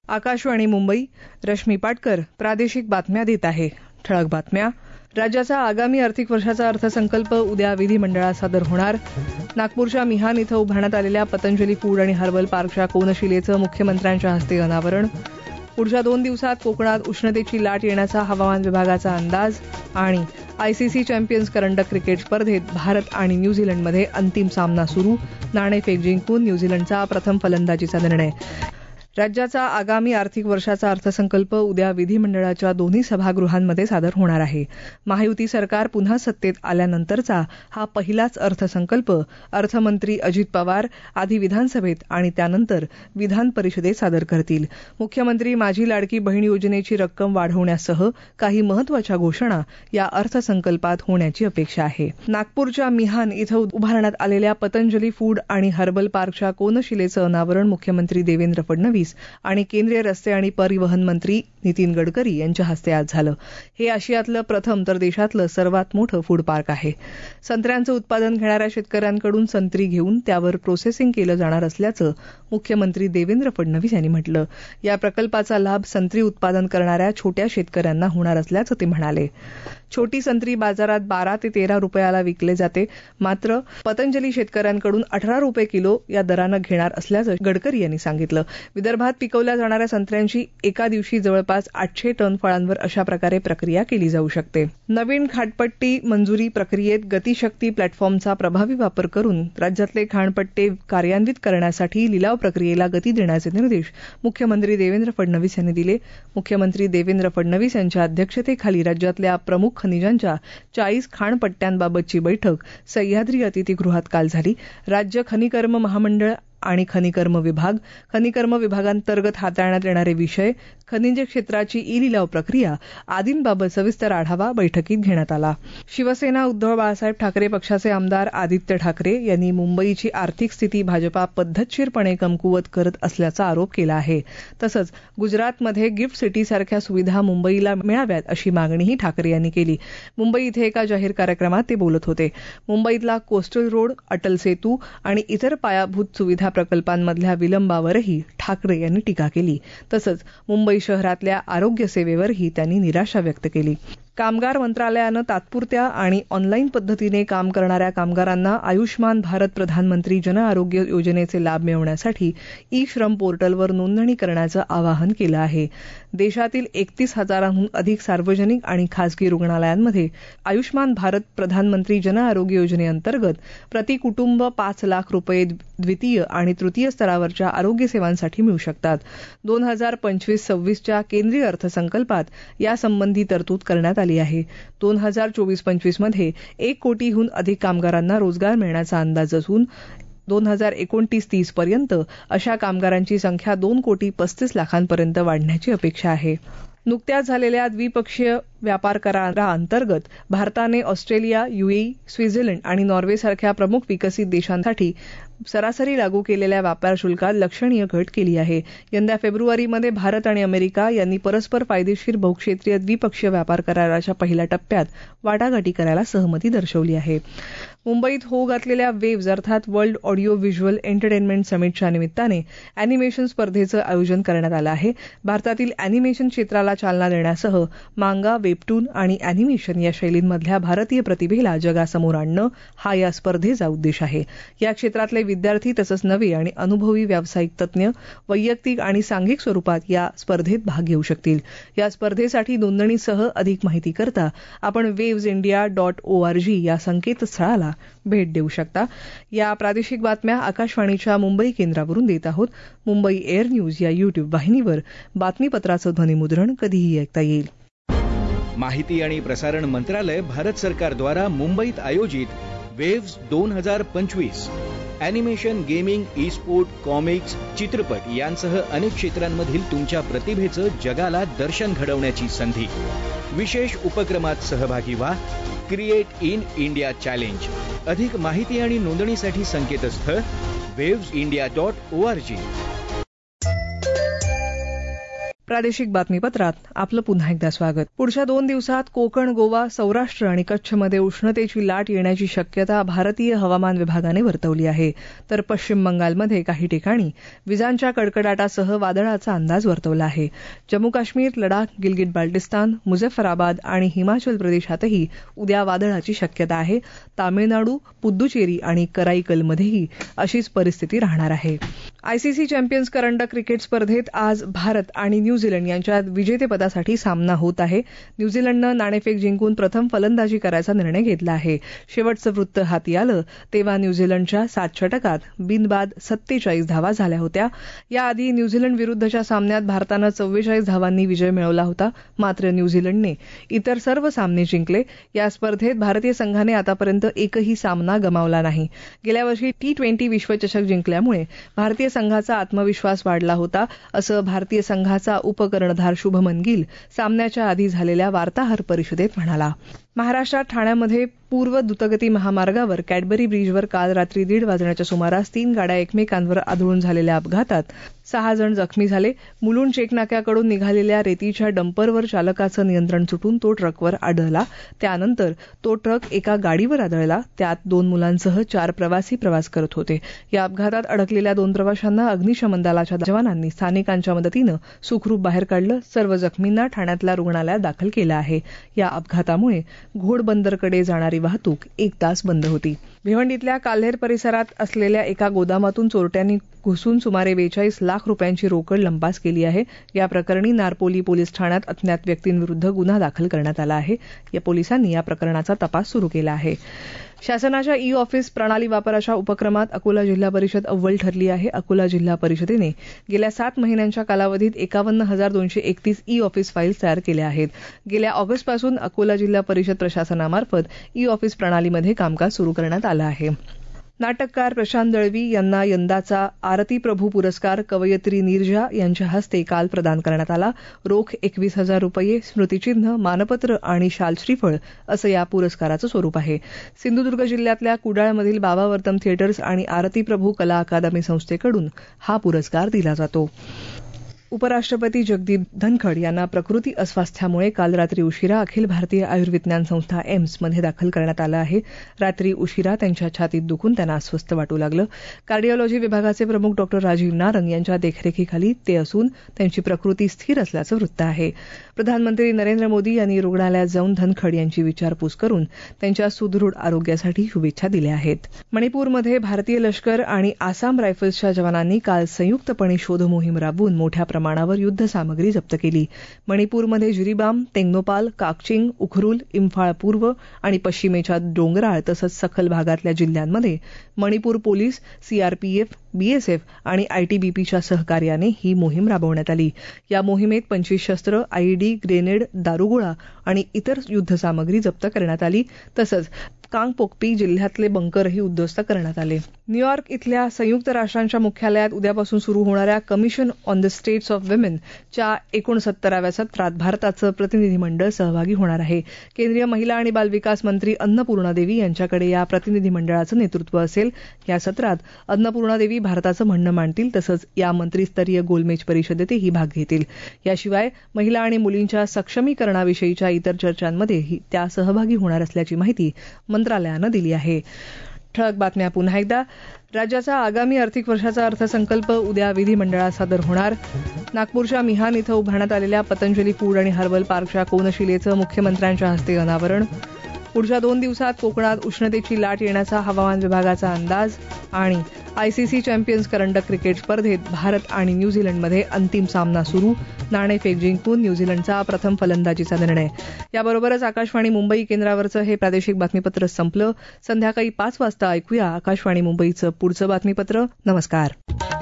आकाशवाणी मुंबई. रश्मी पाटकर प्रादेशिक बातम्या देत आहे. ठळक बातम्या. राज्याचा आगामी आर्थिक वर्षाचा अर्थसंकल्प उद्या विधिमंडळात सादर होणार. नागपूरच्या मिहान इथं उभारण्यात आलेल्या पतंजली फूड आणि हर्बल पार्कच्या कोनशिलेचं मुख्यमंत्र्यांच्या हस्ते अनावरण. पुढच्या 2 दिवसात कोकणात उष्णतेची लाट येण्याचा हवामान विभागाचा अंदाज. आणि आयसीसी चॅम्पियन्स करंडक क्रिकेट स्पर्धेत भारत आणि न्यूझीलंडमध्ये अंतिम सामना सुरू. नाणेफेक जिंकून न्यूझीलंडचा प्रथम फलंदाजीचा निर्णय. राज्याचा आगामी आर्थिक वर्षाचा अर्थसंकल्प उद्या विधिमंडळाच्या दोन्ही सभागृहांमध्ये सादर होणार आहे. महायुती सरकार पुन्हा सत्तेत आल्यानंतरचा हा पहिलाच अर्थसंकल्प अर्थमंत्री अजित पवार आधी विधानसभेत आणि त्यानंतर विधान परिषदेत सादर करतील. मुख्यमंत्री माझी लाडकी बहीण योजनेची रक्कम वाढवण्यासह काही महत्वाच्या घोषणा या अर्थसंकल्पात होण्याची अपेक्षा आहे. नागपूरच्या मिहान इथं उभारण्यात आलेल्या पतंजली फूड आणि हर्बल पार्कच्या कोनशिलेचं अनावरण मुख्यमंत्री देवेंद्र फडणवीस आणि केंद्रीय रस्ते आणि परिवहन मंत्री नितीन गडकरी यांच्या हस्ते आज झालं. हे आशियातलं प्रथम तर देशातलं सर्वात मोठं फूड पार्क आहे. संत्र्यांचं उत्पादन घेणाऱ्या शेतकऱ्यांकडून संत्री घेऊन त्यावर प्रोसेसिंग केलं जाणार असल्याचं मुख्यमंत्री देवेंद्र फडणवीस यांनी म्हटलं. या प्रकल्पाचा लाभ संत्री उत्पादन करणाऱ्या छोट्या शेतकऱ्यांना होणार असल्याचं ते म्हणाले. छोटी संत्री बाजारात 12 ते 13 रुपयाला विकले जाते, मात्र पतंजली शेतकऱ्यांकडून 18 रुपये किलो या दरानं घेणार असल्याचं गडकरी यांनी सांगितलं. विदर्भात पिकवल्या जाणाऱ्या संत्र्यांची एका दिवशी जवळपास 800 टन फळांवर अशा प्रकारे प्रक्रिया केली जाऊ शकते. नवीन खाणपट्टी मंजुरी प्रक्रियेत गतिशक्ती प्लॅटफॉर्मचा प्रभावी वापर करून राज्यातले खाणपट्टे कार्यान्वित करण्यासाठी लिलाव प्रक्रियेला गती देण्याचे निर्देश मुख्यमंत्री देवेंद्र फडणवीस यांनी दिले. मुख्यमंत्री देवेंद्र फडणवीस यांच्या अध्यक्षतेखाली राज्यातल्या प्रमुख खनिजांच्या 40 खाणपट्ट्यांबाबतची बैठक सह्याद्री अतिथीगृहात काल झाली. राज्य खनिकर्म महामंडळ आणि खनिकर्म विभागांतर्गत हाताळण्यात येणारे विषय, खनिज क्षेत्राची ई लिलाव प्रक्रिया आदींबाबत सविस्तर आढावा बैठकीत घेण्यात आला. शिवसेना उद्धव बाळासाहेब ठाकरे पक्षाचे आमदार आदित्य ठाकरे यांनी मुंबईची आर्थिक स्थिती भाजपा पद्धतशीरपणे कमकुवत करत असल्याचा आरोप केला आहे. तसंच गुजरातमध्ये गिफ्ट सिटीसारख्या सुविधा मुंबईला मिळाव्यात अशी मागणीही ठाकरे यांनी केली. मुंबई इथे एका जाहीर कार्यक्रमात ते बोलत होते. मुंबईतला कोस्टल रोड, अटल सेतू आणि इतर पायाभूत सुविधा प्रकल्पांमधल्या विलंबावरही ठाकरे यांनी टीका केली. तसंच मुंबई शहरातल्या आरोग्य सेवेवरही त्यांनी निराशा व्यक्त केली. कामगार मंत्रालयानं तात्पुरत्या आणि ऑनलाईन पद्धतीने काम करणाऱ्या कामगारांना आयुष्मान भारत प्रधानमंत्री जन आरोग्य योजनेचे लाभ मिळवण्यासाठी ई श्रम पोर्टलवर नोंदणी करण्याचं आवाहन केलं आहे. देशातील 31,000हून अधिक सार्वजनिक आणि खासगी रुग्णालयांमध्ये आयुष्मान भारत प्रधानमंत्री जन आरोग्य योजनेअंतर्गत प्रति कुटुंब 5 लाख रुपये द्वितीय आणि तृतीय स्तरावरच्या आरोग्य सेवांसाठी मिळू शकतात. 2025-26च्या केंद्रीय अर्थसंकल्पात यासंबंधी तरतूद करण्यात आली आहे. 2024-25 मध्ये 1 कोटीहून अधिक कामगारांना रोजगार मिळण्याचा अंदाज असून 2029-30 पर्यंत अशा कामगारांची संख्या 2 कोटी 35 लाखांपर्यंत वाढण्याची अपेक्षा आहे. नुकत्याच झालेल्या द्विपक्षीय व्यापार कराराअंतर्गत भारताने ऑस्ट्रेलिया, UAE, स्वित्झर्लंड आणि नॉर्वेसारख्या प्रमुख विकसित देशांसाठी सरासरी लागू केलेल्या व्यापार शुल्कात लक्षणीय घट केली आहे. यंदा फेब्रुवारीमध्ये भारत आणि अमेरिका यांनी परस्पर फायदेशीर बहुक्षेत्रीय द्विपक्षीय व्यापार कराराच्या पहिल्या टप्प्यात वाटाघाटी करायला सहमती दर्शवली आहे. मुंबईत होऊ घातलेल्या वेव्ज अर्थात वर्ल्ड ऑडिओ व्हिज्युअल एंटरटेनमेंट समिटच्या निमित्ताने अॅनिमेशन स्पर्धेचं आयोजन करण्यात आलं आहे. भारतातील अॅनिमेशन क्षेत्राला चालना देण्यासह मांगा, वेबटून आणि अॅनिमेशन या शैलींमधल्या भारतीय प्रतिभेला जगासमोर आणणं हा या स्पर्धेचा उद्देश आहे. या क्षेत्रातले विद्यार्थी तसंच नवे आणि अनुभवी व्यावसायिक तज्ञ वैयक्तिक आणि सांघिक स्वरूपात या स्पर्धेत भाग घेऊ शकतील. या स्पर्धेसाठी नोंदणीसह अधिक माहिती करता आपण wavesindia.org या संकेतस्थळाला भेट देऊ शकता. या प्रादेशिक बातम्या आकाशवाणीच्या मुंबई केंद्रावरून देत आहोत. मुंबई एअर न्यूज या YouTube वाहिनीवर बातमीपत्राचं ध्वनिमुद्रण कधीही ऐकता येईल. माहिती आणि प्रसारण मंत्रालय भारत सरकारद्वारा मुंबईत आयोजित वेव्स 2025 animation, gaming, E sport, comics, चित्रपट यांसह अनेक क्षेत्रांमधील तुमच्या प्रतिभेचं जगाला दर्शन घडवण्याची संधी. विशेष उपक्रमात सहभागी व्हा. Create in India challenge. अधिक माहिती आणि नोंदणीसाठी संकेतस्थळ wavesindia.org. प्रादेशिक बातमीपत्रात आपलं पुन्हा एकदा स्वागत. पुढच्या 2 दिवसात कोकण, गोवा, सौराष्ट्र आणि कच्छमध्ये उष्णतेची लाट येण्याची शक्यता भारतीय हवामान विभागाने वर्तवली आहे. तर पश्चिम बंगालमध्ये काही ठिकाणी विजांच्या कडकडाटासह वादळाचा अंदाज वर्तवला आहे. जम्मू काश्मीर, लडाख, गिलगिट बाल्टिस्तान, मुझफ्फराबाद आणि हिमाचल प्रदेशातही उद्या वादळाची शक्यता आहे. तामिळनाडू, पुद्दुचेरी आणि कराईकलमध्येही अशीच परिस्थिती राहणार आहे. आयसीसी चॅम्पियन्स करंडक क्रिकेट स्पर्धेत आज भारत आणि न्यूझीलंड यांच्यात विजेतेपदासाठी सामना होत आहे. न्यूझीलंडनं नाणेफेक जिंकून प्रथम फलंदाजी करायचा निर्णय घेतला आहे. शेवटचं वृत्त हाती आलं तेव्हा न्यूझीलंडच्या 7 षटकात बिनबाद 47 धावा झाल्या होत्या. याआधी न्यूझीलंड विरुद्धच्या सामन्यात भारतानं 44 धावांनी विजय मिळवला होता. मात्र न्यूझीलंडने इतर सर्व सामने जिंकले. या स्पर्धेत भारतीय संघाने आतापर्यंत एकही सामना गमावला नाही. गेल्या वर्षी T20 विश्वचषक जिंकल्यामुळे भारतीय संघाचा आत्मविश्वास वाढला होता, असं भारतीय संघाचा उपकर्णधार शुभमन गिल सामन्याच्या आधी झालेल्या वार्ताहर परिषदेत म्हणाला. महाराष्ट्रात ठाण्यामध्ये पूर्व द्रुतगती महामार्गावर कॅडबरी ब्रिजवर काल रात्री 1:30 वाजण्याच्या सुमारास 3 गाड्या एकमेकांवर आदळून झालेल्या अपघातात 6 जण जखमी झाले. मुलुंड चेकनाक्याकडून निघालेल्या रेतीच्या डंपरवर चालकाचं नियंत्रण सुटून तो ट्रकवर आदळला. त्यानंतर तो ट्रक एका गाडीवर आदळला. त्यात 2 मुलांसह 4 प्रवासी प्रवास करत होते. या अपघातात अडकलेल्या 2 प्रवाशांना अग्निशमन दलाच्या जवानांनी स्थानिकांच्या मदतीनं सुखरूप बाहेर काढलं. सर्व जखमींना ठाण्यातल्या रुग्णालयात दाखल केलं आहे. या अपघातामुळे घोडबंदरकडे जाणारी वाहतूक 1 तास बंद होती. भिवंडीतल्या काल्हेर परिसरात असलेल्या एका गोदामातून चोरट्यांनी घुसून सुमारे 42 लाख रुपयांची रोकड लंपास केली आहे. या प्रकरणी नारपोली पोलीस ठाण्यात अज्ञात व्यक्तींविरुद्ध गुन्हा दाखल करण्यात आला आहे. या पोलिसांनी या प्रकरणाचा तपास सुरू केला आहे. शासनाच्या ई-ऑफिस प्रणाली वापराच्या उपक्रमात अकोला जिल्हा परिषद अव्वल ठरली आहे. अकोला जिल्हा परिषदेने गेल्या 7 महिन्यांच्या कालावधीत 51,231 ई-ऑफिस फाईल्स तयार केल्या आहेत. गेल्या ऑगस्टपासून अकोला जिल्हा परिषद प्रशासनामार्फत ई-ऑफिस प्रणालीमध्ये कामकाज सुरू करण्यात आलं आहे. नाटककार प्रशांत दळवी यांना यंदाचा आरती प्रभू पुरस्कार कवयित्री नीरजा यांच्या हस्ते काल प्रदान करण्यात आला. रोख 21,000 रुपये, स्मृतिचिन्ह, मानपत्र आणि शाल श्रीफळ असं या पुरस्काराचं स्वरूप आहे. सिंधुदुर्ग जिल्ह्यातल्या कुडाळमधील बाबा वर्तम थिएटर्स आणि आरती प्रभू कला अकादमी संस्थेकडून हा पुरस्कार दिला जातो. उपराष्ट्रपती जगदीप धनखड यांना प्रकृती अस्वास्थ्यामुळे काल रात्री उशिरा अखिल भारतीय आयुर्विज्ञान संस्था एम्समध्ये दाखल करण्यात आलं आहे. रात्री उशिरा त्यांच्या छातीत दुखून त्यांना अस्वस्थ वाटू लागलं. कार्डिओलॉजी विभागाचे प्रमुख डॉ. राजीव नारंग यांच्या देखरेखीखाली ते असून त्यांची प्रकृती स्थिर असल्याचं वृत्त आहे. प्रधानमंत्री नरेंद्र मोदी यांनी रुग्णालयात जाऊन धनखड यांची विचारपूस करून त्यांच्या सुदृढ आरोग्यासाठी शुभेच्छा दिल्या आहेत. मणिपूरमध्ये भारतीय लष्कर आणि आसाम रायफल्सच्या जवानांनी काल संयुक्तपणे शोध मोहीम राबवून मोठ्या प्रमाणावर युद्ध सामग्री जप्त केली. मणिपूरमध्ये जिरीबाम, तेंगनोपाल, काकचिंग, उखरुल, इम्फाळ पूर्व आणि पश्चिमेच्या डोंगराळ तसंच सखल भागातल्या जिल्ह्यांमध्ये मणिपूर पोलीस, सीआरपीएफ, बीएसएफ आणि आयटीबीपीच्या सहकार्याने ही मोहीम राबवण्यात आली. या मोहिमेत 25 शस्त्र, आयईडी, ग्रेनेड, दारुगोळा आणि इतर युद्धसामग्री जप्त करण्यात आली. तसंच कांगपोकपी जिल्ह्यातले बंकरही उद्ध्वस्त करण्यात आले. न्यूयॉर्क इथल्या संयुक्त राष्ट्रांच्या मुख्यालयात उद्यापासून सुरू होणाऱ्या commission on the status of women च्या 69व्या सत्रात भारताचं प्रतिनिधीमंडळ सहभागी होणार आहे. केंद्रीय महिला आणि बालविकास मंत्री अन्नपूर्णा देवी यांच्याकडे या प्रतिनिधीमंडळाचं नेतृत्व असेल. या सत्रात अन्नपूर्णा देवी भारताचं म्हणणं मांडतील. तसंच या मंत्रीस्तरीय गोलमेज परिषदेतही भाग घेतील. याशिवाय महिला आणि मुलींच्या सक्षमीकरणाविषयीच्या इतर चर्चांमध्येही त्या सहभागी होणार असल्याची माहिती मंत्रालयानं दिली आहे. ठळक बातम्या पुन्हा एकदा. राज्याचा आगामी आर्थिक वर्षाचा अर्थसंकल्प उद्या विधिमंडळात सादर होणार. नागपूरच्या मिहान इथं उभारण्यात आलेल्या पतंजली फूड आणि हर्बल पार्कच्या कोनशिलेचं मुख्यमंत्र्यांच्या हस्ते अनावरण. पुढच्या 2 दिवसात कोकणात उष्णतेची लाट येण्याचा हवामान विभागाचा अंदाज. आणि आयसीसी चॅम्पियन्स करंडक क्रिकेट स्पर्धेत भारत आणि न्यूझीलंडमध्ये अंतिम सामना सुरू. नाणेफेक जिंकून न्यूझीलंडचा प्रथम फलंदाजीचा निर्णय. याबरोबरच आकाशवाणी मुंबई केंद्रावरचं हे प्रादेशिक बातमीपत्र संपलं. संध्याकाळी 5 वाजता ऐकूया आकाशवाणी मुंबईचं पुढचं बातमीपत्र. नमस्कार.